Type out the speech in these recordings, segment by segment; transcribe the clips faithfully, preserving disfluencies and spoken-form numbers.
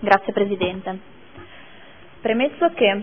Grazie Presidente. Premesso che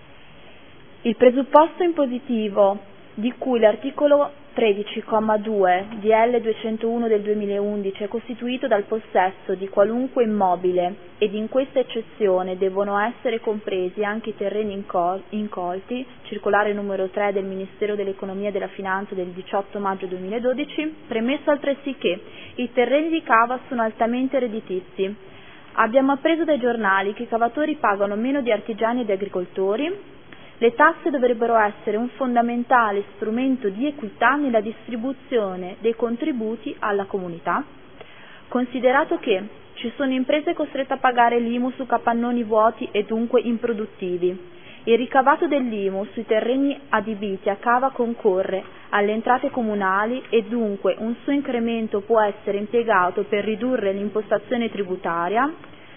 il presupposto impositivo di cui l'articolo tredici comma due D L duecentouno del duemilaundici è costituito dal possesso di qualunque immobile ed in questa eccezione devono essere compresi anche i terreni incol- incolti, circolare numero tre del Ministero dell'Economia e della Finanza del diciotto maggio duemiladodici, premesso altresì che i terreni di cava sono altamente redditizi. Abbiamo appreso dai giornali che i cavatori pagano meno di artigiani e di agricoltori. Le tasse dovrebbero essere un fondamentale strumento di equità nella distribuzione dei contributi alla comunità. Considerato che ci sono imprese costrette a pagare l'I M U su capannoni vuoti e dunque improduttivi, il ricavato dell'I M U sui terreni adibiti a cava concorre alle entrate comunali e dunque un suo incremento può essere impiegato per ridurre l'impostazione tributaria.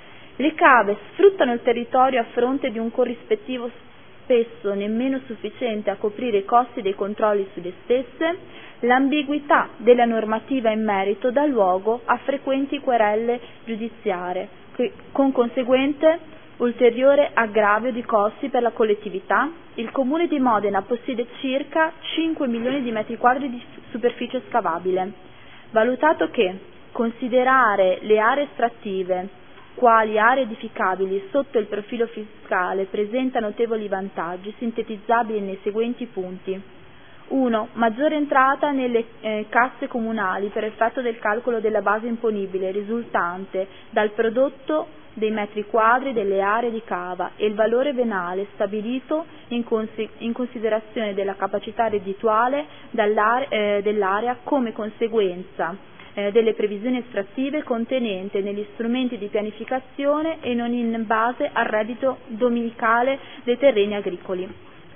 Le cave sfruttano il territorio a fronte di un corrispettivo spesso nemmeno sufficiente a coprire i costi dei controlli sulle stesse. L'ambiguità della normativa in merito dà luogo a frequenti querelle giudiziarie, con conseguente ulteriore aggravio di costi per la collettività. Il Comune di Modena possiede circa cinque milioni di metri quadri di superficie scavabile. Valutato che considerare le aree estrattive quali aree edificabili sotto il profilo fiscale presenta notevoli vantaggi, sintetizzabili nei seguenti punti. uno. Maggiore entrata nelle eh, casse comunali per effetto del calcolo della base imponibile risultante dal prodotto dei metri quadri delle aree di cava e il valore venale stabilito in, consi- in considerazione della capacità reddituale dall'are- eh, dell'area come conseguenza delle previsioni estrattive contenente negli strumenti di pianificazione e non in base al reddito dominicale dei terreni agricoli.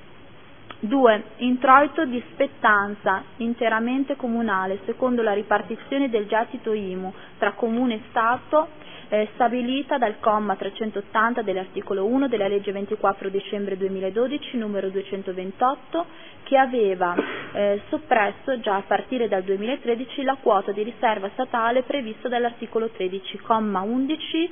due. Introito di spettanza interamente comunale secondo la ripartizione del gettito I M U tra Comune e Stato eh, stabilita dal comma trecentottanta dell'articolo uno della legge ventiquattro dicembre duemiladodici numero duecentoventotto, che aveva eh, soppresso già a partire dal duemilatredici la quota di riserva statale prevista dall'articolo tredici comma undici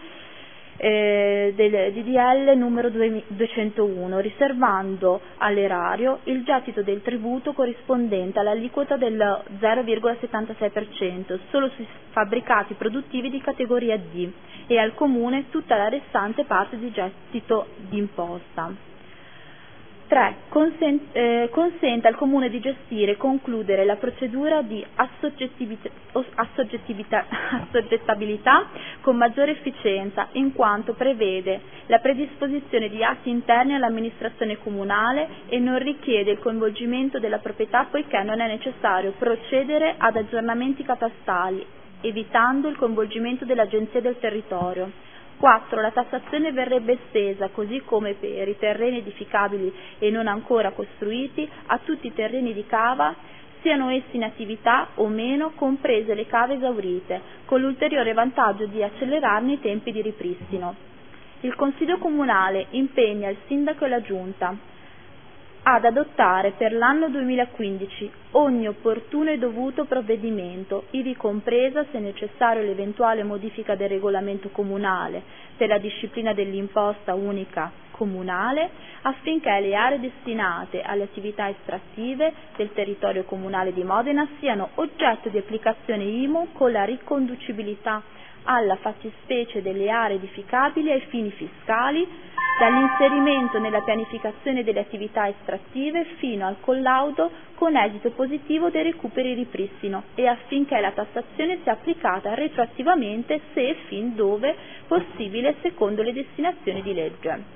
eh, del D D L numero duecentouno, riservando all'erario il gettito del tributo corrispondente all'aliquota del zero virgola settantasei per cento solo sui fabbricati produttivi di categoria D e al Comune tutta la restante parte di gettito d'imposta. tre. Consent, eh, consente al Comune di gestire e concludere la procedura di assoggettività, assoggettività, assoggettabilità con maggiore efficienza, in quanto prevede la predisposizione di atti interni all'amministrazione comunale e non richiede il coinvolgimento della proprietà poiché non è necessario procedere ad aggiornamenti catastali, evitando il coinvolgimento dell'Agenzia del Territorio. quattro. La tassazione verrebbe estesa, così come per i terreni edificabili e non ancora costruiti, a tutti i terreni di cava, siano essi in attività o meno, comprese le cave esaurite, con l'ulteriore vantaggio di accelerarne i tempi di ripristino. Il Consiglio Comunale impegna il Sindaco e la Giunta ad adottare per l'anno duemilaquindici ogni opportuno e dovuto provvedimento, ivi compresa, se necessario, l'eventuale modifica del regolamento comunale per la disciplina dell'imposta unica comunale, affinché le aree destinate alle attività estrattive del territorio comunale di Modena siano oggetto di applicazione I M U con la riconducibilità alla fattispecie delle aree edificabili ai fini fiscali, dall'inserimento nella pianificazione delle attività estrattive fino al collaudo con esito positivo dei recuperi e ripristino, e affinché la tassazione sia applicata retroattivamente se e fin dove possibile secondo le destinazioni di legge.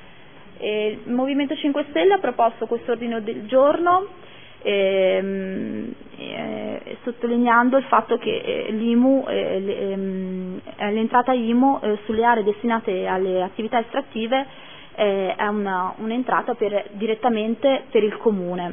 E il Movimento cinque Stelle ha proposto questo ordine del giorno ehm, eh, sottolineando il fatto che eh, l'I M U, eh, ehm, l'entrata I M U eh, sulle aree destinate alle attività estrattive eh, è una, un'entrata per, direttamente per il Comune.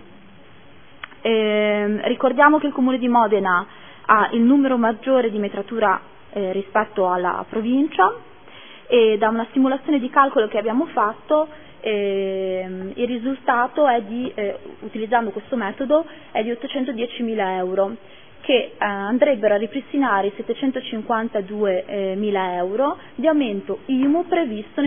Eh, ricordiamo che il Comune di Modena ha il numero maggiore di metratura eh, rispetto alla provincia, e da una simulazione di calcolo che abbiamo fatto eh, il risultato è di, eh, utilizzando questo metodo, è di ottocentodiecimila euro, che eh, andrebbero a ripristinare i settecentocinquantaduemila euro di aumento I M U previsto